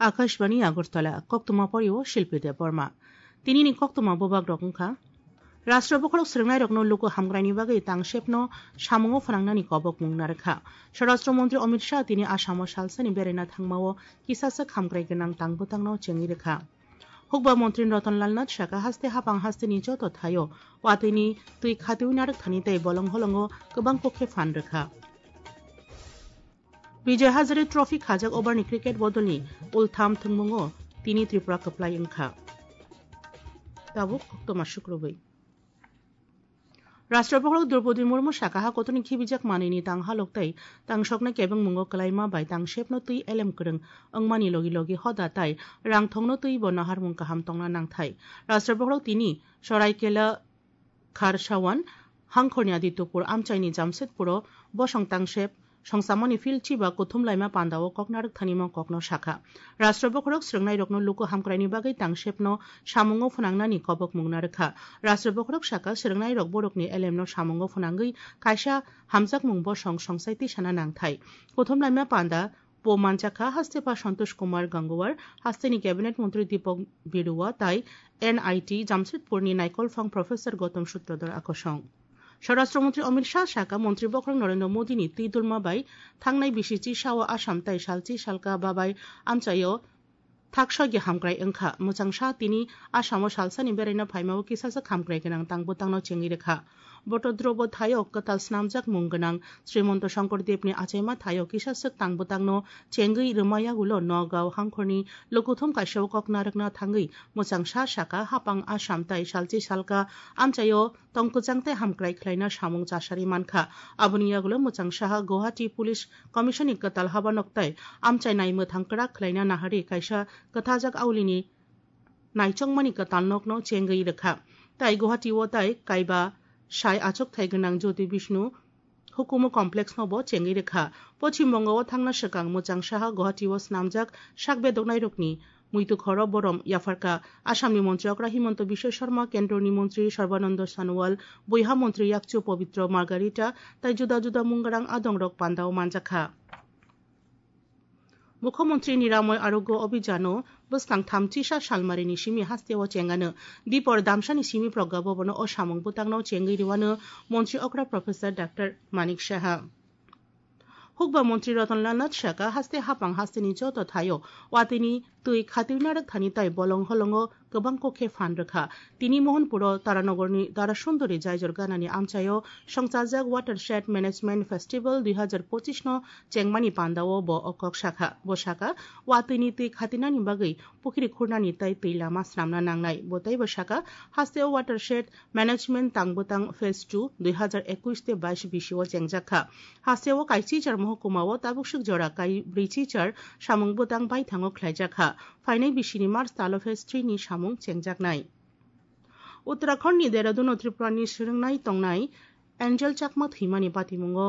আকাশবাণী আগরতলা কক্তমা পরিও শিল্পী দেব বর্মা তিনি কক্তমা ববাক রকমখা রাষ্ট্রপক্ষক স্রোংনাই রকনো লুকু হামগ্রানি বাগৈ তাংশেপনো সামুঙো ফনাংনানি কবক মুংনারখা স্বরাষ্ট্রমন্ত্রী অমিত শাহ তিনি আসামো সালসানি বেরেনা থাংমাও কিসাসক হামগ্রাই গোনাं তাংবोतांनो চেঙ্গিরেখা হুকবা মন্ত্রী রতনলাল নাথ শাখা হাস্তে হাপাং হাস্তে নিজ তথায় ওয়াতৈনি তুই খাতিউ নারক থানিতে বলং হলঙ্গ গোबां পক্ষে ফান রেখা বিজয় হাজারে ট্রফি খাজাক ওভারনি ক্রিকেট বদলনি উলথাম থুংমুঙো তিনি ত্রিপুরা কপ্লাই ওংখা তাবুক কক্তমা শুক্রবৈ রাষ্ট্রপক্ষক দ্রৌপদী মুর্মু শাখাহা কতনি খিবিজাক মানিনি তাং হালকতাই তাং সকনা কেবং মুঙ্গো কলাইমা বাই তাং শেপনো তুই এলেম করং অংমানি লগি লগি হদা তাই রাং থংনো তুই বনহার মুং কাহাম তংনা নাংথাই রাষ্ট্রপক্ষক তিনি সরাইকেলা খারসাওয়ান হাংখরনি আদিত্যপুর আমচাইনি জামশেদপুর বসং তাংশেপ সংসামনি ফিলচি বা কুথুম লাইমা পান্দাও ককনারক থানিমা ককনো শাখা রাষ্ট্রপক্ষক স্রোংনাই রকনো লুকু হামক্রাইনি বাগৈ তাংশেপনো সামুঙো ফনাংনানি কবক মুংনারখা রাষ্ট্রপক্ষক শাখা স্রোংনাই রক বরকনি এলেমনো সামুঙো ফনাঙ্গৈ কাইসা হামজাক মুং বসং সংসাইতি সানা নাংথাই কুথুম লাইমা পান্দা পো মানচাখা হাস্তেপা সন্তোষ কুমার গঙ্গোয়ার হাস্তেনি ক্যাবিনেট মন্ত্রী দীপক বিড়ুয়া তাই এনআইটি জামশেদপুরনি নাইকলফং প্রফেসর গৌতম সূত্রধর আকর্ষণ স্বরাষ্ট্রমন্ত্রী অমিত শাহ শাখা মন্ত্রী বখরং নরেন্দ্র মোদিনি তুই দুলমা বাই থাংনাই বিসিচি শাও আসাম তাই সালচি সালকা বাবাই আমচাইও থাকসগি হামগ্রাই ওংখা মুচাং শাহ তিনি আসামো সালসানি বেরাইনা ফাইমাও কিসাসক হামগ্রাই গোনাं তাংबोतांनो চেঙ্গিরেখা বটদ্রব থায়ো কতাল স্নামজাক মুং গোনাं শ্রীমন্ত শঙ্করদেবনি আচাইমা থায়ো কিসাসক তাংबोतांनो চেঙ্গৈ রমায়াগুলো নগাঁও হাংখরনি লকুথুম কাইসাও ককনারকনা থাঙ্গৈ মুচাং শাহ শাখা হাপাং আসাম তাই সালচি সালকা আমচাইও তংকুচাংতে হামগ্রাই খ্লাইনা সামুং চাসারি মানখা আবনিয়াগুলো মুচাং শাহ গুয়াহাটি পুলিশ কমিশনি কতাল হাবানকতাই আমচাই নাইমো থাংকরা খ্লাইনা নাহারি কাইসা কথাজাক আউলিনি নাইচংমানি কতাল নকনো চেঙ্গৈ রেখা তাই গুয়াহাটিও তাই কাইবা সাই আচক থাই গোনাं জ্যোতি বিষ্ণু হুকুমো কমপ্লেক্স নবো চেঙ্গি রেখা পশ্চিমবঙ্গও থাংনা সেকাং মুচাং শাহ গুয়াহাটিও স্নামজাক শাকবেদকনাই রকনি মুইতু খর বরম ইয়াফারকা আসামনি মন্ত্রী অকরা হিমন্ত বিশ্ব শর্মা কেন্দ্রনি মন্ত্রী সর্বানন্দ সানোয়াল বৈহা মন্ত্রী ইয়াকচু পবিত্র মার্গারিটা তাই জুদা জুদা মুঙ্গারাং আদংরক পান্দাও মানজাখা মুখ্যমন্ত্রী নিরাময় আরোগ্য অভিযানও বস্তাং থামচিসা সালমারিনি সিমি হাস্তেও চেঙ্গানো বিপর দামসানি সিমি প্রজ্ঞা ভবন ও সামংबोतांनो চেঙ্গৈ রিওয়ানো মন্ত্রী অকরা প্রফেসর ডাক্তার মানিক সাহা হুকবা মন্ত্রী রতনলাল নাথ শাখা হাস্তে হাপাং হাস্তে নিজ তথায় ওয়াতিনি তুই খাতিউ নারক থানি তাই বলং হলঙ্গ গোबां কক্ষে ফান রেখা তিনি মোহনপুর তারানগরনি দারা সুন্দরী জায়জর গানানি আমচাইও সংচাজাক ওয়াটারশেড ম্যানেজমেন্ট ফেস্টিভ্যাল 2025 নো চেংমানি পান্দাও ব অকক শাখা বসাকা ওয়াতিনি তুই খাতিনানি বাগৈ পুখিরি খুরনানি তাই তুই লামা স্নামনা নাংনাই বতাই বসাকা হাস্তেও ওয়াটারশেড ম্যানেজমেন্ট তাংबोतां ফেজ 2 2021 তে 22 বিশিও চেংজাখা হাস্তেও কাইচিচার মহকুমাও তাবুকসুক জরা কাই ব্রিচিচার সামংबोतां বাই থাঙ্গো খ্লাইজাখা ফাইনাই বিশিনি মার্চ তালো ফেজ 3 নি সামুং চেংজাকনাই उत्तराखंडनि देहरादून त्रिपुरानि स्रोंनाय तंनाय एंजेल चाकमा थैमानि पातिमुंगो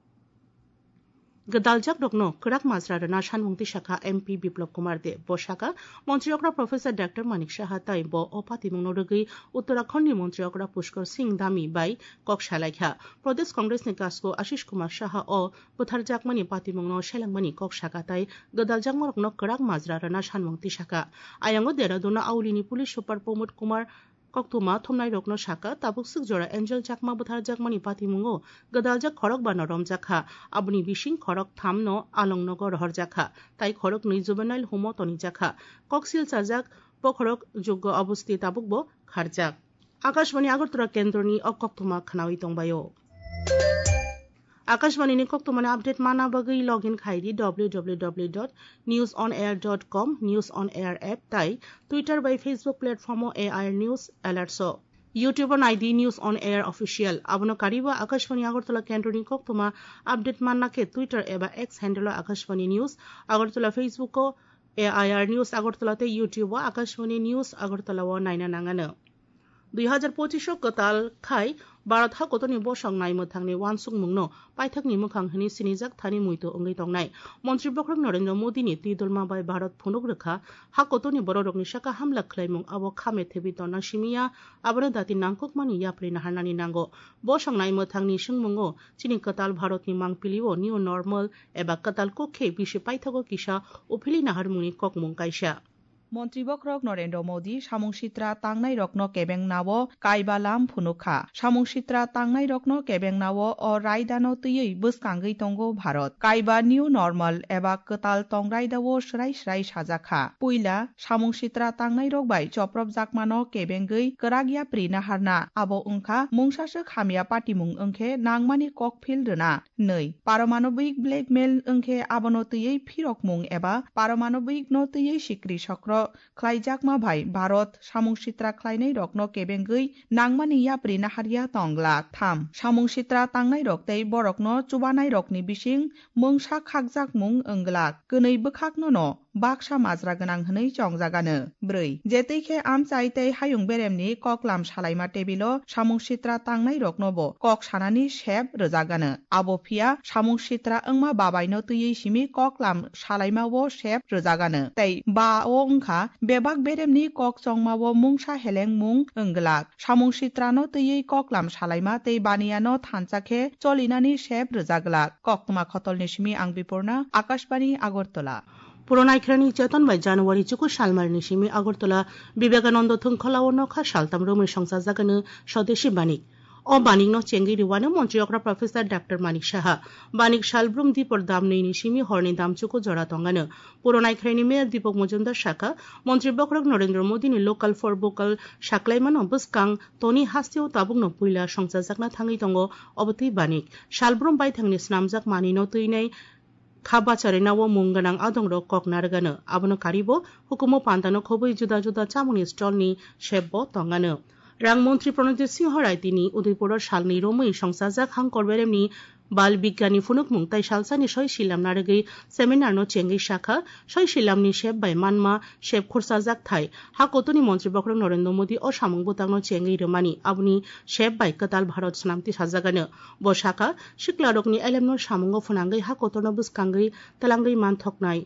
गदालजाक रकनो कड़ाक माजरा सानमुंगति शाखा एमपी बिप्लब कुमार दे बसाका मंत्री अकरा प्रोफेसर डाक्टर मानिक साहा ताई ब अपातिमुंगनो रगै उत्तराखंडनि मंत्री अकरा पुष्कर सिंह दामी बाई ककशालायखा प्रदेश कांग्रेसनि कास्को आशीष कुमार साहा अ बुथारजाकमानि पातिमुंगनो शेलांगमानि ककशाका ताई गदालजाक रकनो कड़ाक माजरा सानमुंगति शाखा आयांगो देहरादून आउलिनि पुलिस सुपार प्रमोद कुमार कक्तुमा थमनाय रकनो शाखा ताबुकसुक जरा एंजेल चाकमा बुथार जाकमानि पातिमुंगो गदालजाक खरक बा नरम जाखा आबनि बिसिं खरक थामनो आलंनगर रहर जाखा ताई खरक नै जुबेनाइल होमो तनि जाखा ककसिल साजाक पखरक योग्य अवस्थित ताबुकबो खारजाक आकाशवाणी आगरतला केंद्रनि अकक्तुमा खनावि तंबायो आकाशवाणी कक्तुमानि अपडेट माना बागै लॉगिन खाइदि www.newsonair.com news on air app ताई ट्विटर बाई फेसबुक प्लेटफर्मो एआईआर न्यूज एलार्ट्सो YouTube ID news on air official आबनो कारिबा आकाशवाणी आगरतला केंद्रनि कक्तुमा अपडेट माना के ट्विटर एबा X handle Akashvani news Agartala फेसबुको एआईआर न्यूज आगरतलाते यूट्यूब आकाशवाणी न्यूज आगरतला नायना नांगानो 2025 कताल खाई भारत हा गतनि बसंनाय मोथांनि वानसुक मुंनो पाइथाकनि मोखां हनि सिनिजाक थानि मुइतो अंगै तंनाय मन्त्री बख्रक नरेन्द्र मोदीनि तिदुलमा बाय भारत फुनुक रोखा हा गतनि बररकनि साका हामला खलायमुं आबो खामे थेबि तना सिमिया आबनो दाति नांकुकमानि याप्रि नाहारनानि नांगो बसंनाय मोथांनि सिंमुंगो चिनि कताल भारतनि मांपिलिओ निउ नर्मल एबा कताल कुखे बिसि पाइथागो किसा उफिलि नाहारमुंनि ककमुं काइसा मन्त्री बख्रक नरेन्द्र मोदी सामुं सित्रा तांनाय रत्न केबें नावो काइबालाम फुनुखा सामुं सित्रा तांनाय रत्न केबें नावो अ रायदानो तैयै बसकांगै तंगो भारत काइबा निउ नर्मल एबा कताल तंग्रायदावो स्राय स्राय साजाखा पुइला सामुं सित्रा तांनाय रकबाय चप्रब जाकमानो केबेंगै करागिया प्रिना हारना आबो उंखा मुंसासो खामिया पाटिमुं अंखे नांमानि ककफिल रोना नै पारमाणबिक ब्लेकमेल अंखे आबनो तैयै फिरकमुं एबा पारमाणबिक न तैयै सिक्रि सक्र ख्लाइजाकमा भाई भारत सामुं सित्रा ख्लाइनाय रकनो केबेंगै नांमानि याप्रि नाहारिया तंगलाक थाम सामुं सित्रा तांनाय रकतै बरकनो चुबानाय रकनि बिसिं मोंसा खाकजाक मुं अंगलाक गनै बोखाकनो न बाक्सा माज्रा गोनां हनै चंजागानो ब्रै जेतैखे आमचाइतै हायुं बेरेमनि ककलाम सालायमा टेबिलो सामुं सित्रा तांनाय रकनोबो कक सानानि सेब रोजागानो आबोफिया सामुं सित्रा अंमा बाबायनो तैयै सिमि ककलाम सालायमावो सेब रोजागानो तै बाओ अंखा बेबाक बेरेमनि कक चंमावो मुंसा हेलें मुं अंगलाक सामुं सित्रानो तैयै ककलाम सालायमा तै बानियानो थानचाखे चलिनानि सेब रोजागलाक ककतमा खतलनि सिमि आं बिपुर्ना आकाशबाणी आगरतला पुरनायख्रानि चेतन बाय जानुवारि चुकु सालमारनि सिमि आगरतला विवेकानंद थुंखलाव नखा सालताम रोमै संसा जागानो स्वदेशी बानिक अ बानिक न चेंगि रिवानो मन्त्री अक्रा प्रोफेसर डाक्टर मानिक साहा बानिक सालब्रुम दीपर दाम नैनि सिमि हरनि दाम चुकु जरा तंगानो पुरनायख्रानि मेयर दीपक मजुमदार शाखा मन्त्री बख्रक नरेन्द्र मोदीनि लोकल फर भोकल साक्लायमानो बसकां तनि हास्तियाव ताबुकनो पुइला संसा जागना थाङै दंगो अबतै बानिक सालब्रुम बाय थांनि स्नामजाक मानिनो तैनाय खाबा चारेनावो मुंगनां आदंरो ककनारगानो आबनो कारिबो हुकुमो पान्तानो खबै जुदा जुदा चामुनि स्टलनि शेबबो तंगानो रां मन्त्री प्रणजित सिंह रायतिनि उदयपुर सालनि रोमै संसाजाक हांकर बेरेमनि बाल बिज्ञानी फुनुक मुंताई सालसानि सय सिलाम नारगै सेमिनार नो चेंगै शाखा सय सिलामनि शेब बाय मानमा शेब खुरसाजाक थाय हा कतनि मन्त्री बख्रक नरेन्द्र मोदी अ सामुं बुतांनो चेंगै रोमानि आबनि शेब बाय कताल भारत सनामति साजागानो बो शाखा सिक्लारकनि एलेमनो सामुंगो फुनांगै हा कतनो बुसकांगै तलांगै मानथकनाय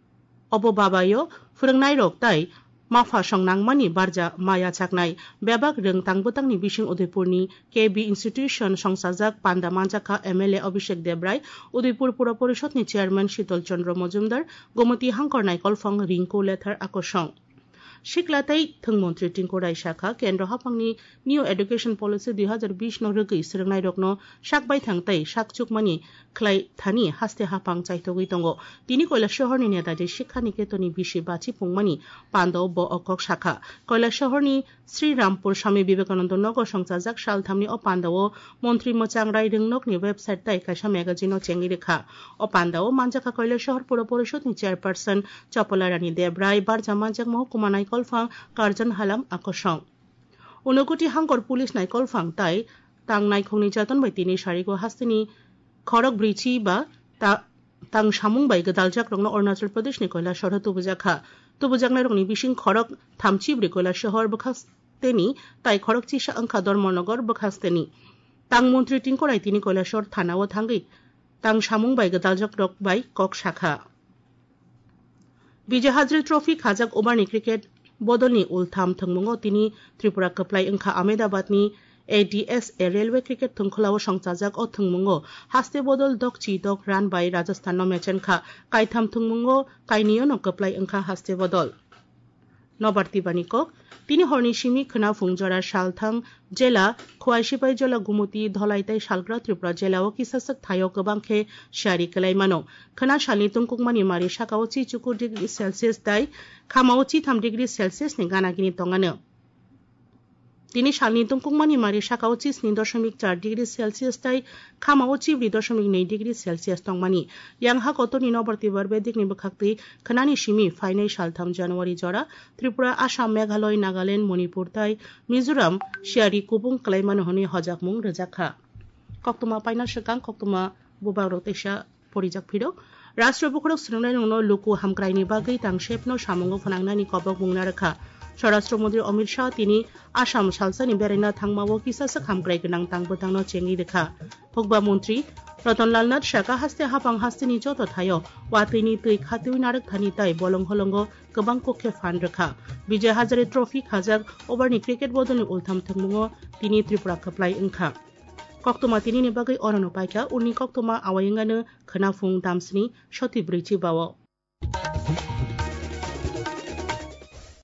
अबो बाबायो फोरोंनाय रक ताय माफा संनांमानि बारजा माया चाकनाय बेबाक रों तांबुतांनि बिसिं उदयपुरनि केबी इंस्टीट्यूशन संसाजाक पान्दा मांजाखा एमएलए अभिषेक देबराय उदयपुर पुर परिषदनि चेयरमैन शीतल चंद्र मजुमदार गोमती हांकर कलफं रिंकु लेथार आकर्षण सिक्लातै थंमन्त्री टिंको राय शाखा केन्द्र हाफांनि निउ एडुकेशन पलिसि 2020 न रोगै सोलोंनाय रकनो साकबाय थांतै साकचुकमानि खलाय थानि हास्ते हाफां चाइथगै दंगो तिनि कैलास शहरनि नेताजी शिक्षा निकेतननि बिसि बाची पुंमानि पान्दाव ब अकक शाखा कैलास शहरनि श्रीरामपुर स्वामी विवेकानंद नगर संसाजाक सालथामनि अ पान्दाव मन्त्री मोचां राय रोंनकनि वेबसाइट ताय काइसा मेगाजिनो चेंगि रेखा अ पान्दाव मांजाखा कैलास शहर पुर परिषदनि चेयरपार्सन चपला रानी देबराय बारजा मांजाक महकुमा नायकलफां कार्जन हालाम आकर्षण उनकुटी हांकर पुलिस नायकलफां ताय तां नायखंनि जातन बाय तिनि सारिगो हास्तिनि खरक ब्रिची बा तां सामुं बाय गदालजाक रंनो अरुणाचल प्रदेशनि कैलास शहर तुबुजाकनाय रंनि बिसिं खरक थामची ब्रि कैलास शहर बखास्तेनि ताय खरक चिसा अंखा धर्मनगर बखास्तेनि तां मन्त्री टिंको राय तिनि कैलास शहर थानाव थांगै तां सामुं बाय गदालजाक रक बाय कक शाखा विजय हाजरे ट्रफी खाजाक ओबारनि क्रिकेट बदलनि उलथाम थंमुंगो तिनि त्रिपुरा कप्लाय अंखा अहमदाबादनि एडीएसए रेलवे क्रिकेट थंखलाव संसाजाक अ थंमुंगो हास्ते बदल दकची दक रान बाय राजस्थान न मेचनखा कायथाम थंमुंगो कायनियो न कप्लाय अंखा हास्ते बदल नबारती बानिकक तिनि हरनि सिमि खना फुंजरा सालथां जेला खुवाइसिपाय जला गुमुती धलाइताय सालग्रा त्रिपुरा जेलाव किसासक थायो गोबांखे शारि कलायमानो खना सालनि तुंकुकमानि मारि साकाव 4 डिग्री सेल्सियस ताय खामाव 3 डिग्री सेल्सियस नि गानागिनि तंगानो तिनि सालनि तुंकुकमानि मारि साकाव 4 डिग्री सेल्सियस ताय खामाव 2 डिग्री सेल्सियस तंगमानि यांहा कतनि नबरती बरबेदिकनि बखाक्ति खनानि सिमि फाइनाय सालथाम जानुवारि जरा त्रिपुरा आसाम मेघालय नागालैंड मणिपुर ताय मिजोराम शियारि कुबुं कलायमानो हनि हजाकमुं रोजाखा कक्तमा पाइना सकां कक्तमा बुबा रोतेशा परिजाक फिरो राष्ट्र बुखरक सोलोंनाय नुनो लुकु हामक्रायनि बागै तांशेपनो सामुंगो फनांनानि कबक बुंना रखा স্বরাষ্ট্রমন্ত্রী অমিত শাহ তিনি আসাম সালসানি বেড়াইনা থাংমাও কিসাসা খামগ্রাই গোনাं তাংবोथांनो চেঙ্গি রেখা হকবা মন্ত্রী রতনলাল নাথ শাকা হাস্তে হাপাং হাস্তেনি যত থায় ওয়াতৈনি তৈ খাতিউই নারক থানি তাই বলং হলঙ্গ গোबां পক্ষে ফান রেখা বিজয় হাজারে ট্রফি খাজাক ওভারনি ক্রিকেট বদলनि উলথাम थंमुङो তিনি ত্রিপুরা খাপ্লাই ওংখা কক্তমা তিনি বাগৈ অরণ্য পাইকা উনি কক্তমা আওয়াইঙ্গানো খোনাফুং দামসনি সতি ব্রৈচি বাও